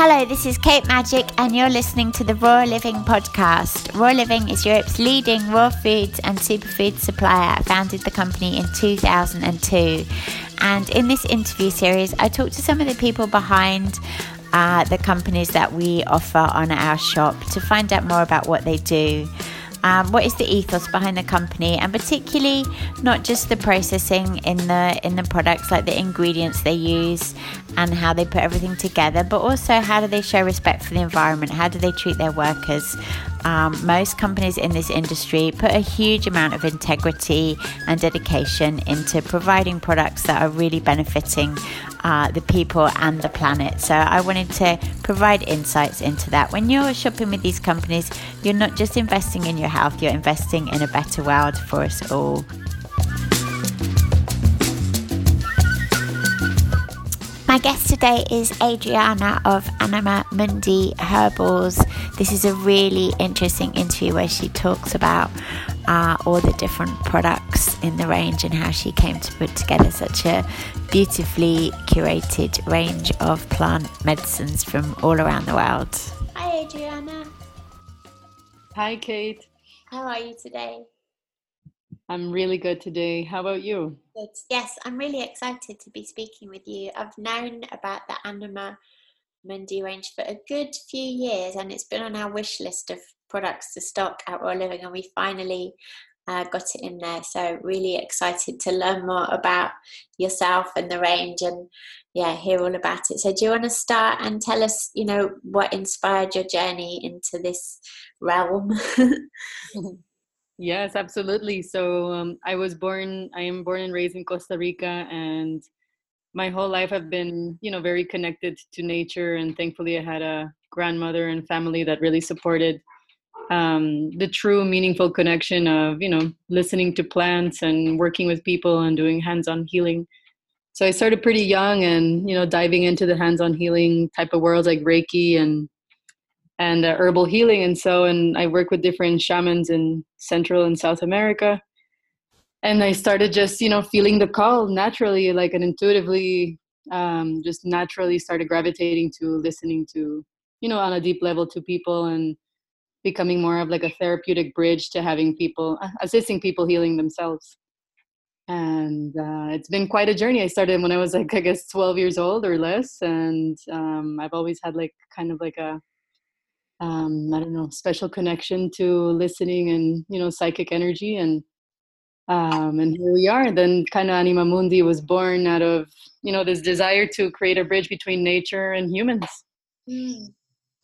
Hello, this is Kate Magic, and you're listening to the Raw Living podcast. Raw Living is Europe's leading raw foods and superfood supplier. I founded the company in 2002. And in this interview series, I talked to some of the people behind the companies that we offer on our shop to find out more about what they do. What is the ethos behind the company, and particularly not just the processing in the products, like the ingredients they use and how they put everything together, but also how do they show respect for the environment, how do they treat their workers. Most companies in this industry put a huge amount of integrity and dedication into providing products that are really benefiting the people and the planet. So I wanted to provide insights into that. When you're shopping with these companies, you're not just investing in your health, you're investing in a better world for us all. My guest today is Adriana of Anima Mundi Herbals. This is a really interesting interview where she talks about all the different products in the range and how she came to put together such a beautifully curated range of plant medicines from all around the world. Hi, Adriana. Hi, Kate. How are you today? I'm really good today. How about you? Good. Yes, I'm really excited to be speaking with you. I've known about the Anima Mundi range for a good few years, and it's been on our wish list of products to stock at Raw Living, and we finally got it in there. So really excited to learn more about yourself and the range, and hear all about it. So do you want to start and tell us, what inspired your journey into this realm? Yes, absolutely. So I am born and raised in Costa Rica, and my whole life I've been, very connected to nature. And thankfully I had a grandmother and family that really supported the true meaningful connection of, listening to plants and working with people and doing hands-on healing. So I started pretty young and, diving into the hands-on healing type of world like Reiki and herbal healing. And I work with different shamans in Central and South America. And I started just, feeling the call naturally, like and intuitively, just naturally started gravitating to listening to, on a deep level to people and becoming more of like a therapeutic bridge to having people, assisting people healing themselves. And it's been quite a journey. I started when I was 12 years old or less. And I've always had kind of a, special connection to listening and, psychic energy. And here we are. Then kind of Anima Mundi was born out of, this desire to create a bridge between nature and humans. Amazing.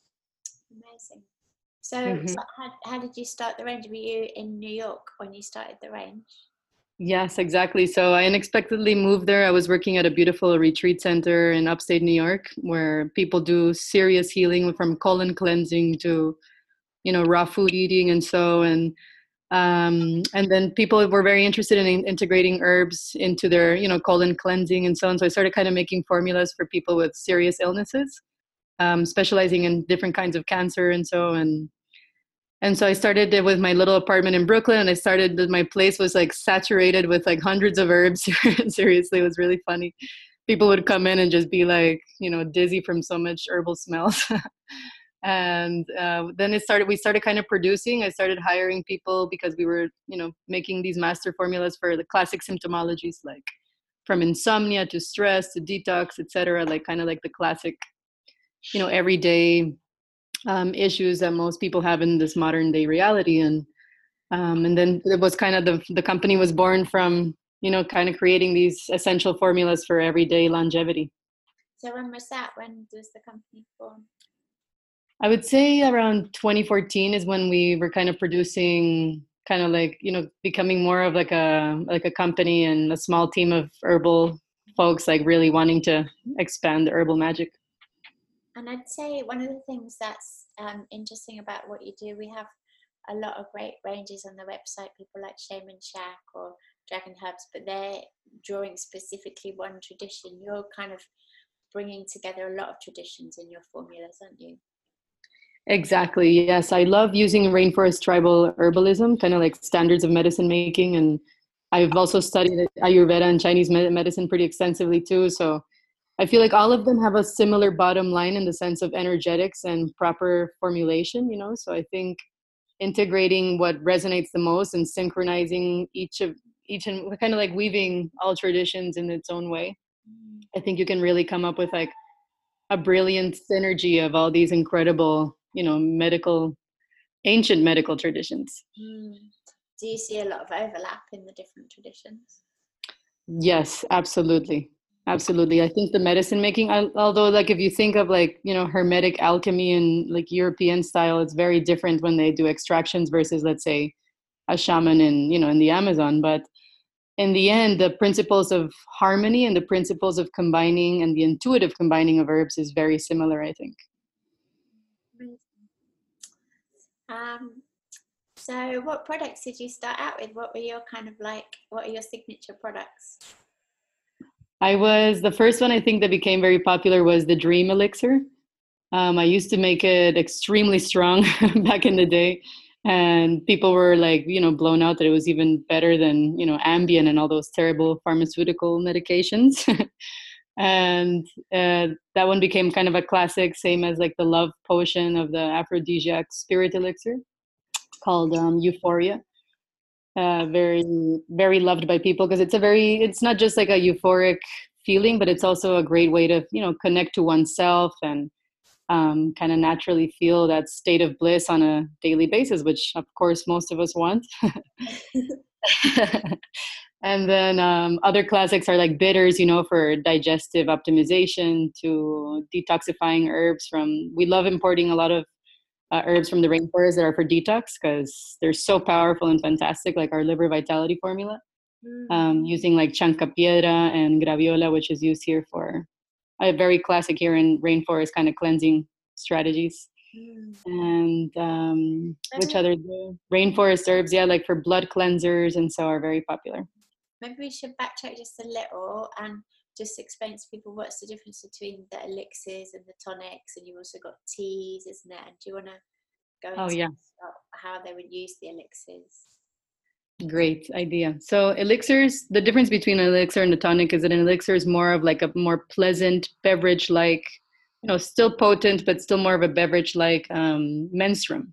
So how did you start the range? Were you in New York when you started the range? Yes, exactly. So I unexpectedly moved there. I was working at a beautiful retreat center in upstate New York where people do serious healing from colon cleansing to, raw food eating and then people were very interested in integrating herbs into their, colon cleansing and so on. So I started kind of making formulas for people with serious illnesses, specializing in different kinds of cancer and so. And so I started with my little apartment in Brooklyn, and my place was saturated with hundreds of herbs. Seriously, it was really funny. People would come in and just be dizzy from so much herbal smells. And then we started kind of producing. I started hiring people because we were, making these master formulas for the classic symptomologies, like from insomnia to stress to detox, etc. Kind of like the classic, everyday issues that most people have in this modern day reality. And then it was kind of the company was born from, kind of creating these essential formulas for everyday longevity. So when was that? When was the company born? I would say around 2014 is when we were kind of producing, kind of becoming more of like a company and a small team of herbal folks, really wanting to expand the herbal magic. And I'd say one of the things that's interesting about what you do, we have a lot of great ranges on the website, people like Shaman Shack or Dragon Herbs, but they're drawing specifically one tradition. You're kind of bringing together a lot of traditions in your formulas, aren't you? Exactly. Yes. I love using rainforest tribal herbalism, kind of like standards of medicine making. And I've also studied Ayurveda and Chinese medicine pretty extensively too. So I feel like all of them have a similar bottom line in the sense of energetics and proper formulation, you know? So I think integrating what resonates the most and synchronizing each and kind of like weaving all traditions in its own way. I think you can really come up with like a brilliant synergy of all these incredible, you know, ancient medical traditions. Do you see a lot of overlap in the different traditions? Yes, absolutely. Absolutely. I think the medicine making, although like if you think of like, you know, Hermetic alchemy and like European style, it's very different when they do extractions versus, let's say, a shaman in, you know, in the Amazon. But in the end, the principles of harmony and the principles of combining and the intuitive combining of herbs is very similar, I think. So what products did you start out with? What are your signature products? The first one I think that became very popular was the Dream Elixir. I used to make it extremely strong back in the day. And people were like, you know, blown out that it was even better than, you know, Ambien and all those terrible pharmaceutical medications. And that one became kind of a classic, same as like the love potion of the aphrodisiac spirit elixir called Euphoria. Very, very loved by people because it's not just like a euphoric feeling, but it's also a great way to, you know, connect to oneself and kind of naturally feel that state of bliss on a daily basis, which of course most of us want. And then other classics are like bitters, you know, for digestive optimization, to detoxifying herbs we love importing a lot of herbs from the rainforest that are for detox because they're so powerful and fantastic, like our liver vitality formula. Using like chancapiedra and graviola, which is used here for a very classic here in rainforest kind of cleansing strategies. And which other rainforest herbs, yeah, like for blood cleansers and so are very popular. Maybe we should backtrack just a little and just explain to people what's the difference between the elixirs and the tonics, and you've also got teas, isn't it? And do you want to go into how they would use the elixirs? Great idea. So elixirs, the difference between an elixir and a tonic is that an elixir is more of like a more pleasant beverage-like, you know, still potent, but still more of a beverage-like menstruum.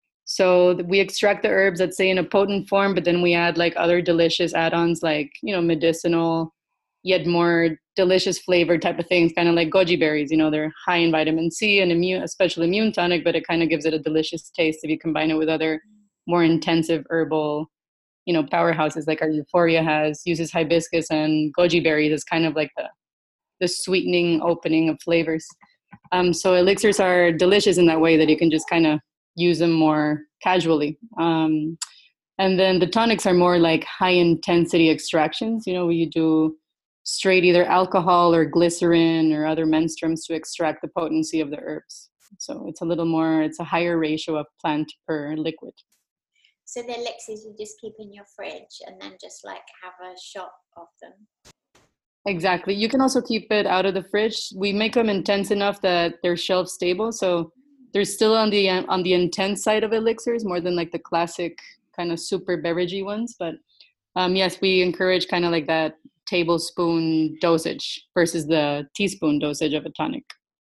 So we extract the herbs, let's say, in a potent form, but then we add like other delicious add-ons like, you know, medicinal, yet more delicious flavor type of things, kind of like goji berries. You know, they're high in vitamin C and especially immune tonic, but it kind of gives it a delicious taste if you combine it with other more intensive herbal, you know, powerhouses like our Euphoria uses hibiscus and goji berries as kind of like the sweetening opening of flavors. So elixirs are delicious in that way that you can just kind of use them more casually. And then the tonics are more like high intensity extractions, you know, where you do straight either alcohol or glycerin or other menstruums to extract the potency of the herbs. So it's a higher ratio of plant per liquid. So the elixirs you just keep in your fridge and then just like have a shot of them. Exactly. You can also keep it out of the fridge. We make them intense enough that they're shelf stable. So they're still on the intense side of elixirs more than like the classic kind of super beveragey ones. But yes, we encourage kind of like that tablespoon dosage versus the teaspoon dosage of a tonic.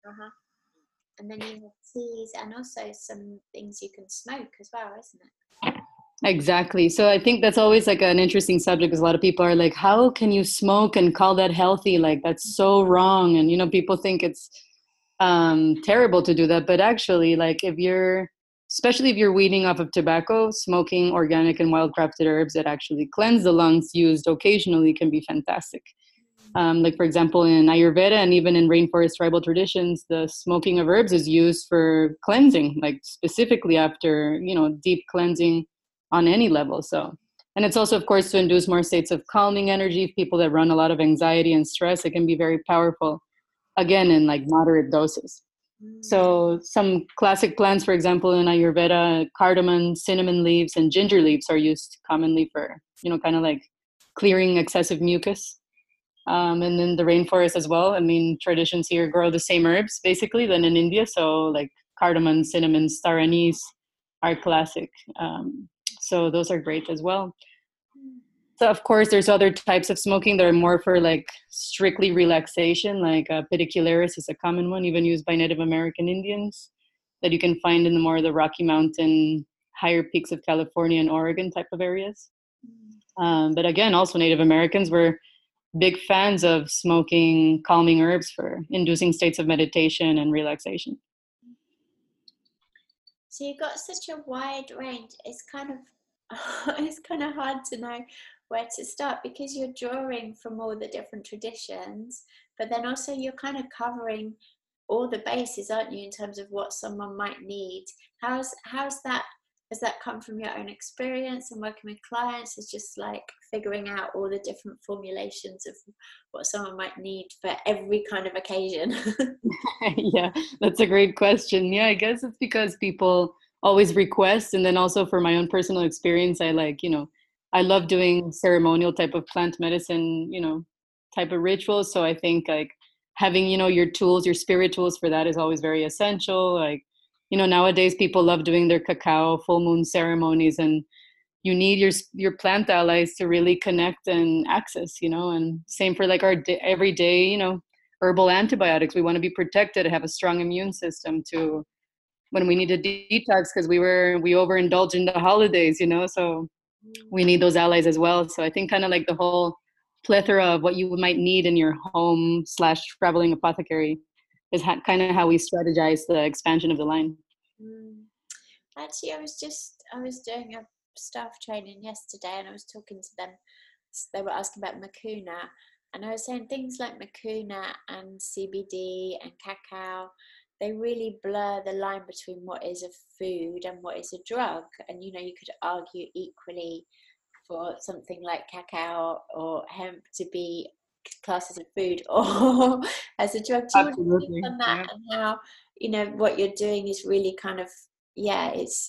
And then you have teas and also some things you can smoke as well, isn't it? Exactly. So I think that's always like an interesting subject because a lot of people are like, how can you smoke and call that healthy? Like, that's so wrong. And, you know, people think it's terrible to do that. But actually, like especially if you're weaning off of tobacco, smoking organic and wild-crafted herbs that actually cleanse the lungs used occasionally can be fantastic. Like, for example, in Ayurveda and even in rainforest tribal traditions, the smoking of herbs is used for cleansing, like specifically after, you know, deep cleansing on any level. So, and it's also, of course, to induce more states of calming energy. People that run a lot of anxiety and stress, it can be very powerful, again, in like moderate doses. So some classic plants, for example, in Ayurveda, cardamom, cinnamon leaves, and ginger leaves are used commonly for, you know, kind of like clearing excessive mucus. And then the rainforest as well. I mean, traditions here grow the same herbs, basically, than in India. So like cardamom, cinnamon, star anise are classic. So those are great as well. So of course, there's other types of smoking that are more for like strictly relaxation, like pedicularis is a common one, even used by Native American Indians, that you can find in the more the Rocky Mountain, higher peaks of California and Oregon type of areas. But again, also Native Americans were big fans of smoking calming herbs for inducing states of meditation and relaxation. So you've got such a wide range. It's kind of it's kind of hard to know where to start because you're drawing from all the different traditions, but then also you're kind of covering all the bases, aren't you, in terms of what someone might need? How's that? Has that come from your own experience and working with clients? Is just like figuring out all the different formulations of what someone might need for every kind of occasion? Yeah, that's a great question. Yeah, I guess it's because people always request, and then also for my own personal experience, I like, I love doing ceremonial type of plant medicine, type of rituals. So I think like having, your tools, your spirit tools for that is always very essential. Like, nowadays people love doing their cacao full moon ceremonies, and you need your plant allies to really connect and access, and same for like our everyday, herbal antibiotics. We want to be protected, have a strong immune system to when we need to detox because we overindulge in the holidays, so we need those allies as well. So I think kind of like the whole plethora of what you might need in your home / traveling apothecary is kind of how we strategize the expansion of the line. Actually, I was doing a staff training yesterday, and I was talking to them. They were asking about Mucuna, and I was saying things like Mucuna and CBD and cacao, they really blur the line between what is a food and what is a drug. And you could argue equally for something like cacao or hemp to be classed as a food or as a drug. Do you want to speak on that, and how what you're doing is really kind of it's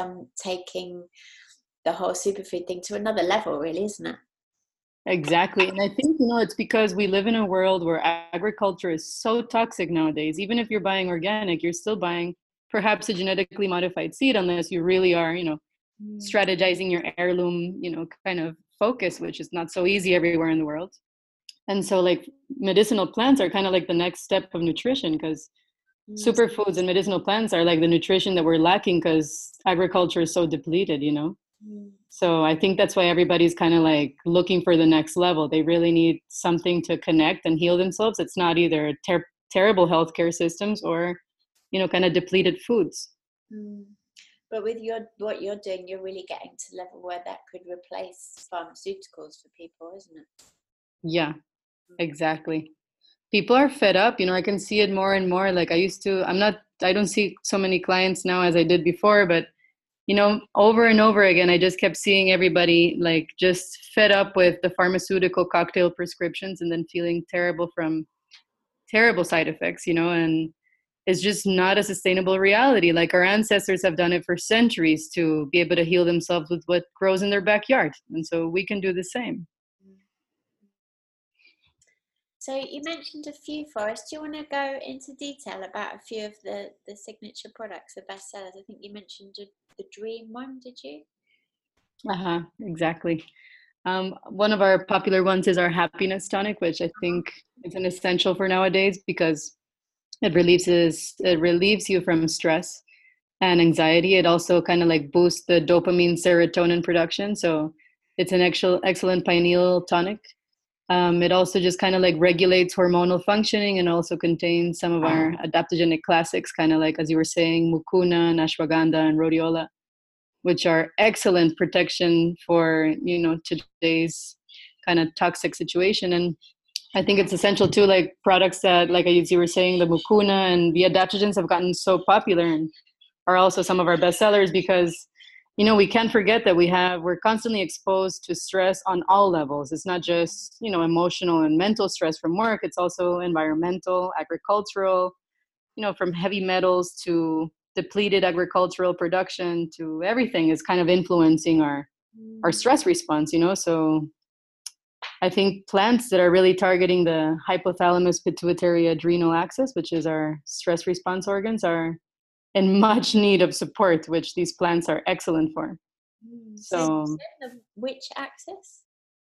taking the whole superfood thing to another level, really, isn't it? Exactly. And I think, it's because we live in a world where agriculture is so toxic nowadays. Even if you're buying organic, you're still buying perhaps a genetically modified seed unless you really are, strategizing your heirloom, kind of focus, which is not so easy everywhere in the world. And so like medicinal plants are kind of like the next step of nutrition, because superfoods and medicinal plants are like the nutrition that we're lacking because agriculture is so depleted, So I think that's why everybody's kind of like looking for the next level. They really need something to connect and heal themselves. It's not either terrible healthcare systems or, kind of depleted foods. But with what you're doing, you're really getting to the level where that could replace pharmaceuticals for people, isn't it? Yeah, exactly. People are fed up. I can see it more and more. Like I don't see so many clients now as I did before, but over and over again, I just kept seeing everybody like just fed up with the pharmaceutical cocktail prescriptions and then feeling terrible from terrible side effects, and it's just not a sustainable reality. Like our ancestors have done it for centuries to be able to heal themselves with what grows in their backyard. And so we can do the same. So you mentioned a few for us. Do you want to go into detail about a few of the signature products, the bestsellers? I think you mentioned the Dream one, did you? Exactly. One of our popular ones is our happiness tonic, which I think is an essential for nowadays because it relieves you from stress and anxiety. It also kind of like boosts the dopamine serotonin production. So it's an excellent pineal tonic. It also just kind of like regulates hormonal functioning and also contains some of our adaptogenic classics, kind of like, as you were saying, mucuna, ashwagandha, and rhodiola, which are excellent protection for, today's kind of toxic situation. And I think it's essential too, like products that, like as you were saying, the mucuna and the adaptogens have gotten so popular and are also some of our best sellers because, we can't forget that we're constantly exposed to stress on all levels. It's not just, emotional and mental stress from work. It's also environmental, agricultural, from heavy metals to depleted agricultural production to everything is kind of influencing our stress response, So I think plants that are really targeting the hypothalamus pituitary adrenal axis, which is our stress response organs, are in much need of support, which these plants are excellent for. So which axis?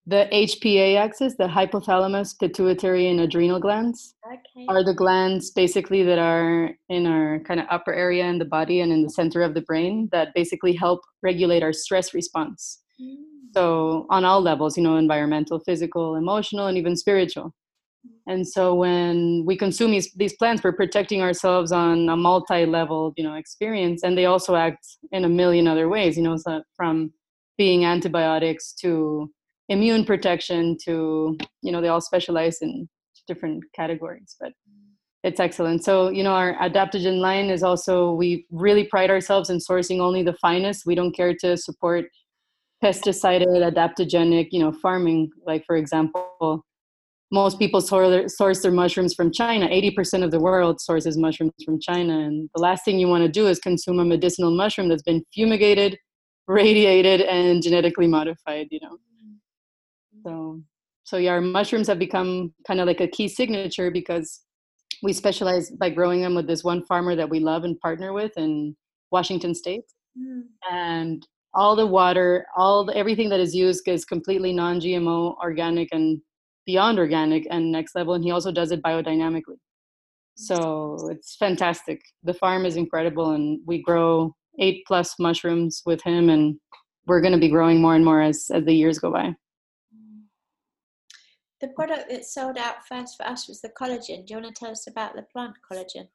The HPA axis, the hypothalamus, pituitary, and adrenal glands, Okay. are the glands basically that are in our kind of upper area in the body and in the center of the brain that basically help regulate our stress response. So on all levels, environmental, physical, emotional, and even spiritual. And so when we consume these plants, we're protecting ourselves on a multi-level, experience. And they also act in a million other ways, so from being antibiotics to immune protection to, they all specialize in different categories, but it's excellent. So, our adaptogen line is also, we really pride ourselves in sourcing only the finest. We don't care to support pesticided, adaptogenic, farming. Like, for example, most people source their mushrooms from China. 80% of the world sources mushrooms from China. And the last thing you want to do is consume a medicinal mushroom that's been fumigated, radiated, and genetically modified, So yeah, our mushrooms have become kind of like a key signature because we specialize by growing them with this one farmer that we love and partner with in Washington State. And all the water, everything that is used is completely non-GMO, organic, and beyond organic and next level. And he also does it biodynamically. So it's fantastic. The farm is incredible, and we grow 8+ mushrooms with him, and we're going to be growing more and more as the years go by. The product that sold out first for us was the collagen. Do you want to tell us about the plant collagen?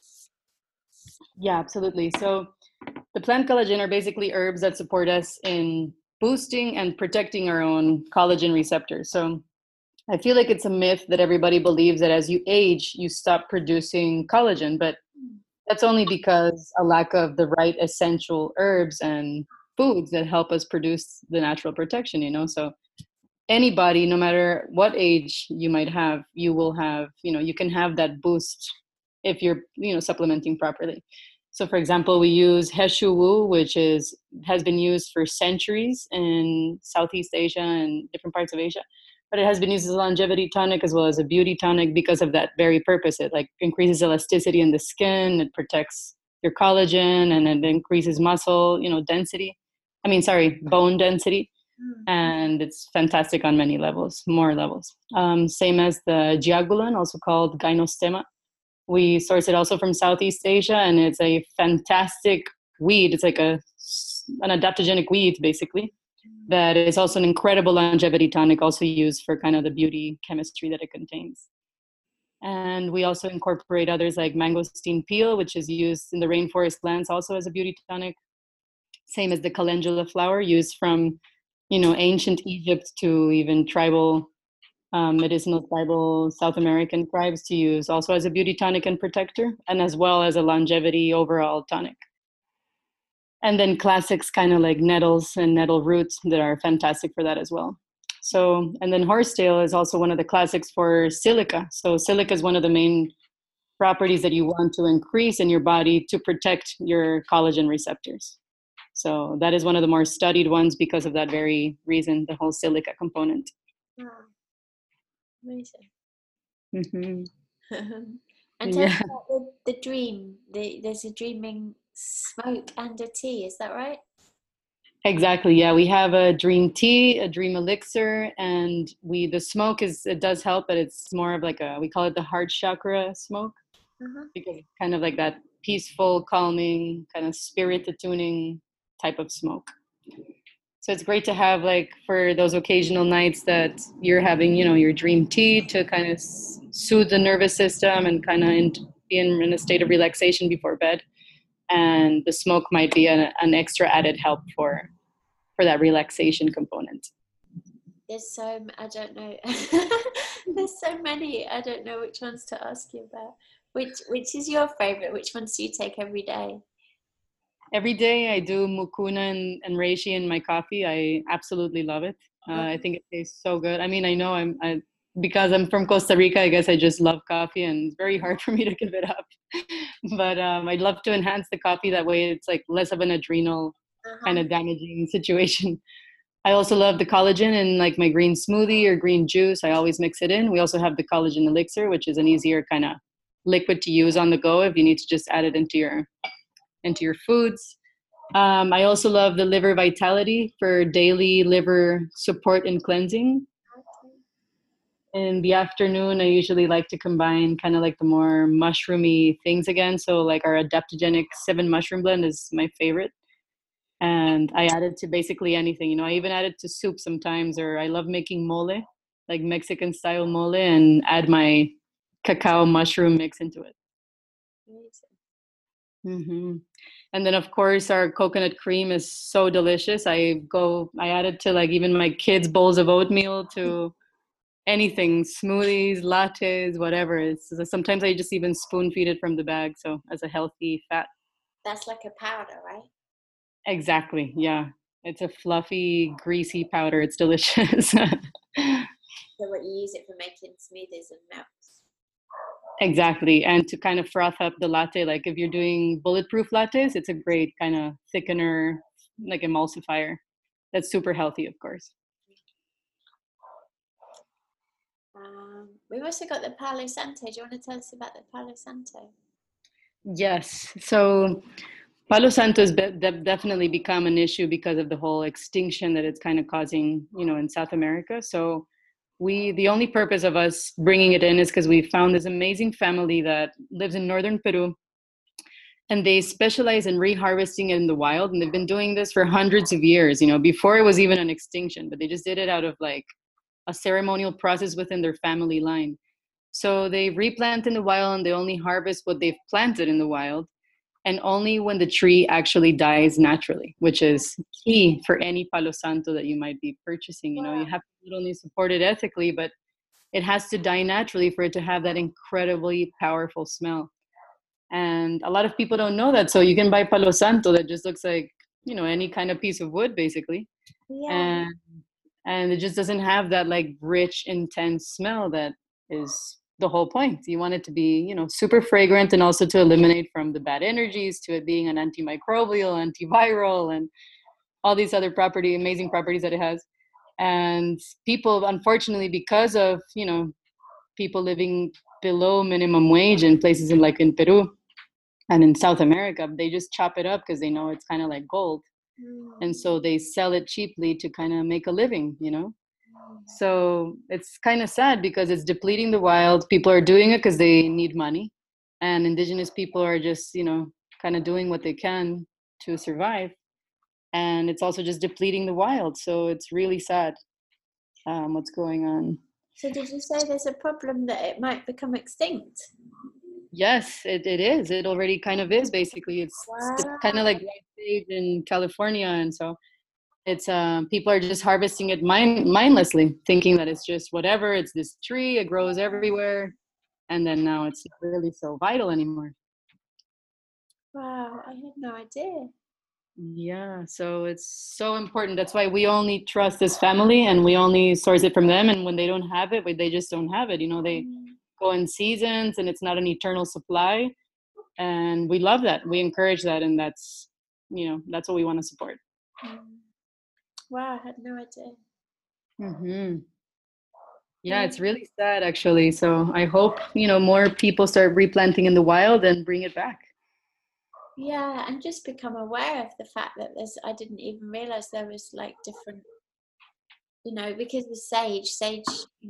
Yeah, absolutely. So the plant collagen are basically herbs that support us in boosting and protecting our own collagen receptors. So I feel like it's a myth that everybody believes that as you age, you stop producing collagen, but that's only because a lack of the right essential herbs and foods that help us produce the natural protection, So anybody, no matter what age you might have, you will have, you can have that boost if you're, supplementing properly. So for example, we use Heshu Wu, which has been used for centuries in Southeast Asia and different parts of Asia. But it has been used as a longevity tonic as well as a beauty tonic because of that very purpose. It increases elasticity in the skin, it protects your collagen, and it increases muscle, density. Bone density. And it's fantastic on many levels, more levels. Same as the Jiagulan, also called Gynostema. We source it also from Southeast Asia, and it's a fantastic weed. It's like an adaptogenic weed, basically, that is also an incredible longevity tonic, also used for kind of the beauty chemistry that it contains. And we also incorporate others like mangosteen peel, which is used in the rainforest lands also as a beauty tonic. Same as the calendula flower, used from, ancient Egypt to even tribal, medicinal tribal South American tribes to use also as a beauty tonic and protector, and as well as a longevity overall tonic. And then classics kind of like nettles and nettle roots that are fantastic for that as well. So, and then horsetail is also one of the classics for silica. So silica is one of the main properties that you want to increase in your body to protect your collagen receptors. So that is one of the more studied ones because of that very reason, the whole silica component. Wow. Amazing. Mm-hmm. And tell us about the dream. There's a dreaming smoke and a tea, is that right? Exactly. Yeah, we have a dream tea, a dream elixir, and the smoke it does help, but it's more of like we call it the heart chakra smoke, because it's kind of like that peaceful, calming, kind of spirit attuning type of smoke. So it's great to have, like, for those occasional nights that you're having, your dream tea to kind of soothe the nervous system and kind of be in a state of relaxation before bed. And the smoke might be an extra added help for that relaxation component. I don't know. There's so many. I don't know which ones to ask you about. Which is your favorite? Which ones do you take every day? Every day I do mucuna and reishi in my coffee. I absolutely love it. I think it tastes so good. I mean, I know because I'm from Costa Rica, I guess I just love coffee, and it's very hard for me to give it up. But I'd love to enhance the coffee. That way it's like less of an adrenal kind of damaging situation. I also love the collagen in like my green smoothie or green juice. I always mix it in. We also have the collagen elixir, which is an easier kind of liquid to use on the go if you need to just add it into your foods. I also love the Liver Vitality for daily liver support and cleansing. Okay. In the afternoon, I usually like to combine kind of like the more mushroomy things again. So, like our adaptogenic 7 mushroom blend is my favorite. And I add it to basically anything. I even add it to soup sometimes, or I love making mole, like Mexican style mole, and add my cacao mushroom mix into it. Amazing. hmm And then, of course, our coconut cream is so delicious. I add it to like even my kids' bowls of oatmeal, to anything, smoothies, lattes, whatever. It's sometimes I just even spoon feed it from the bag, so as a healthy fat. That's like a powder, right? Exactly. Yeah. It's a fluffy, greasy powder. It's delicious. So what, you use it for making smoothies and milks? Exactly. And to kind of froth up the latte, like if you're doing bulletproof lattes, it's a great kind of thickener, like emulsifier. That's super healthy, of course. We've also got the Palo Santo. Do you want to tell us about the Palo Santo? Yes. So Palo Santo has definitely become an issue because of the whole extinction that it's kind of causing, in South America. So the only purpose of us bringing it in is because we found this amazing family that lives in northern Peru, and they specialize in reharvesting it in the wild, and they've been doing this for hundreds of years, before it was even an extinction, but they just did it out of like a ceremonial process within their family line. So they replant in the wild and they only harvest what they've planted in the wild, and only when the tree actually dies naturally, which is key for any Palo Santo that you might be purchasing. You Wow. have to not only support it ethically, but it has to die naturally for it to have that incredibly powerful smell. And a lot of people don't know that. So you can buy Palo Santo that just looks like, any kind of piece of wood, basically. Yeah. And it just doesn't have that like rich, intense smell that is the whole point. You want it to be, super fragrant, and also to eliminate from the bad energies, to it being an antimicrobial, antiviral, and all these other amazing properties that it has. And people, unfortunately, because of, people living below minimum wage in places in Peru and in South America, they just chop it up because they know it's kind of like gold. Mm. And so they sell it cheaply to kind of make a living. So it's kind of sad because it's depleting the wild. People are doing it because they need money, and indigenous people are just, kind of doing what they can to survive. And it's also just depleting the wild. So it's really sad, what's going on. So did you say there's a problem that it might become extinct? Yes, it is. It already kind of is. Basically, it's kind Wow. of like white sage in California, and so it's people are just harvesting it mindlessly, thinking that it's just whatever. It's this tree. It grows everywhere, and then now it's not really so vital anymore. Wow, I had no idea. Yeah, so it's so important. That's why we only trust this family, and we only source it from them. And when they don't have it, they just don't have it. They Mm. go in seasons, and it's not an eternal supply. And we love that. We encourage that, and that's what we want to support. Mm. Wow, I had no idea. hmm Yeah, Yeah. it's really sad actually. So I hope, more people start replanting in the wild and bring it back. Yeah, and just become aware of the fact that I didn't even realize there was like different, because the sage,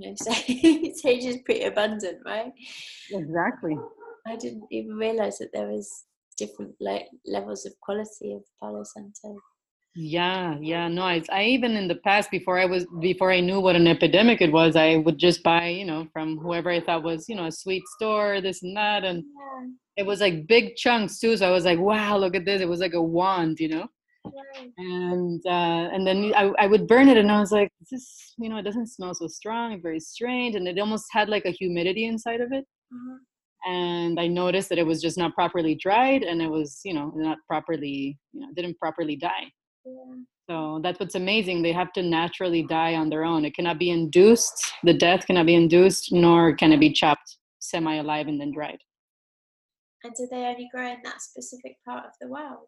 sage is pretty abundant, right? Exactly. I didn't even realize that there was different levels of quality of Palo Santo. Yeah, yeah. No, I even in the past, before I knew what an epidemic it was, I would just buy, from whoever I thought was, a sweet store, this and that. And Yeah, it was like big chunks too. So I was like, wow, look at this. It was like a wand. right. And then I would burn it, and I was like, this is, it doesn't smell so strong, very strange. And it almost had like a humidity inside of it. Uh-huh. And I noticed that it was just not properly dried, and it was, not properly, didn't properly die. Yeah. So that's what's amazing. They have to naturally die on their own. It cannot be induced. The death cannot be induced, nor can it be chopped semi alive and then dried. And do they only grow in that specific part of the world?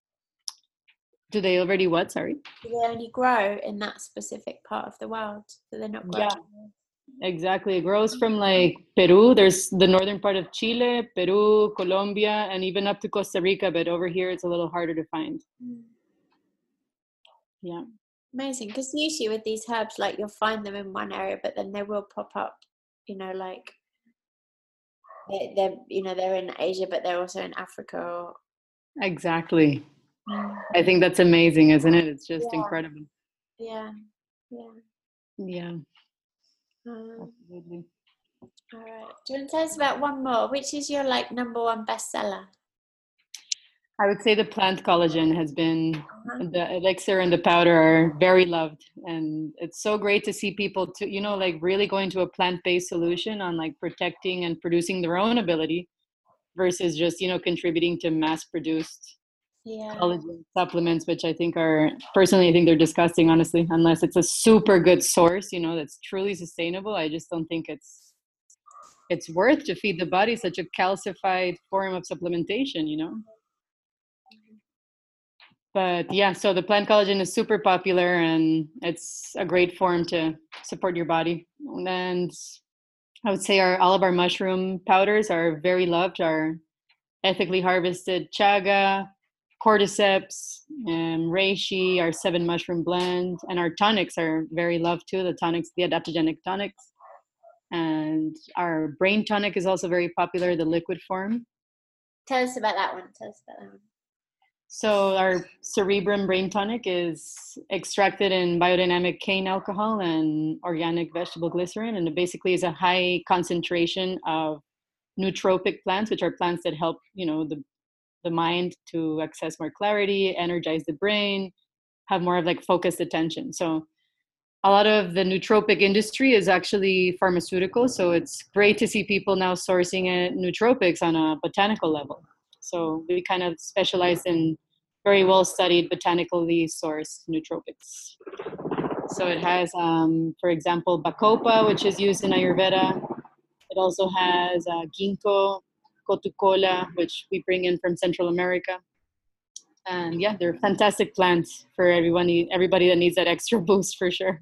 Do they already what? Sorry. Do they only grow in that specific part of the world? So they're not growing? Yeah. Exactly. It grows from like Peru. There's the northern part of Chile, Peru, Colombia, and even up to Costa Rica. But over here, it's a little harder to find. Yeah. Amazing. Because usually with these herbs, like you'll find them in one area, but then they will pop up, like they're in Asia, but they're also in Africa. Exactly. I think that's amazing, isn't it? It's just Yeah. incredible. Yeah. Yeah. Absolutely. All right. Do you want to tell us about one more? Which is your like number one bestseller? I would say the plant collagen has been the elixir and the powder are very loved, and it's so great to see people to like really going to a plant-based solution on like protecting and producing their own ability versus just contributing to mass-produced collagen supplements, which I think personally I think they're disgusting, honestly, unless it's a super good source that's truly sustainable. I just don't think it's worth to feed the body such a calcified form of supplementation. But yeah, so the plant collagen is super popular and it's a great form to support your body. And I would say all of our mushroom powders are very loved. Our ethically harvested chaga, cordyceps, reishi, our 7 mushroom blend, and our tonics are very loved too. The adaptogenic tonics. And our brain tonic is also very popular, the liquid form. Tell us about that one. So our Cerebrum Brain Tonic is extracted in biodynamic cane alcohol and organic vegetable glycerin, and it basically is a high concentration of nootropic plants, which are plants that help the mind to access more clarity, energize the brain, have more of like focused attention. So a lot of the nootropic industry is actually pharmaceutical, so it's great to see people now sourcing nootropics on a botanical level. So we kind of specialize in very well-studied botanically sourced nootropics. So it has, for example, bacopa, which is used in Ayurveda. It also has ginkgo, cotucola, which we bring in from Central America. And yeah, they're fantastic plants for everybody that needs that extra boost for sure.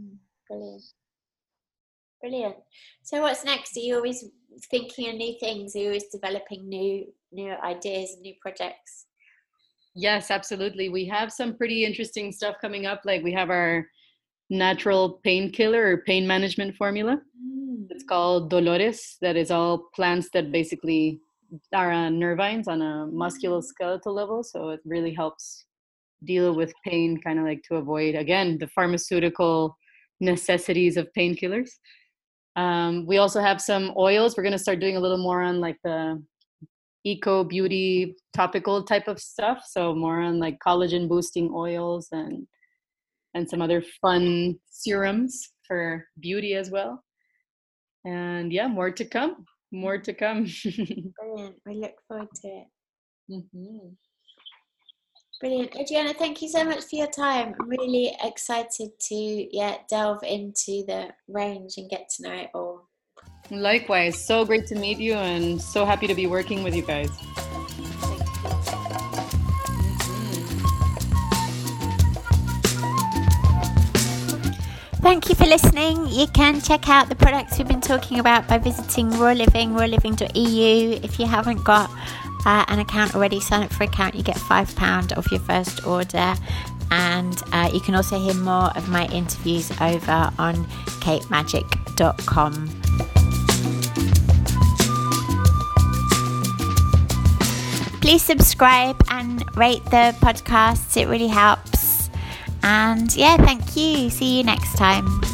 Brilliant. So what's next? Are you always thinking of new things? Are you always developing new ideas and new projects? Yes, absolutely. We have some pretty interesting stuff coming up. Like we have our natural painkiller or pain management formula. It's called Dolores. That is all plants that basically are nervines on a musculoskeletal level. So it really helps deal with pain, kind of like to avoid, again, the pharmaceutical necessities of painkillers. We also have some oils. We're going to start doing a little more on like the eco beauty topical type of stuff. So more on like collagen boosting oils and some other fun serums for beauty as well. And yeah, more to come. Brilliant. We look forward to it. Brilliant. Adriana, thank you so much for your time. I'm really excited to delve into the range and get to know it all. Likewise, so great to meet you and so happy to be working with you guys. Thank you for listening. You can check out the products we've been talking about by visiting Raw Living, rawliving.eu. If you haven't got an account already, sign up for an account. You get £5 off your first order. And you can also hear more of my interviews over on capemagic.com. Please subscribe and rate the podcast. It really helps. And thank you. See you next time.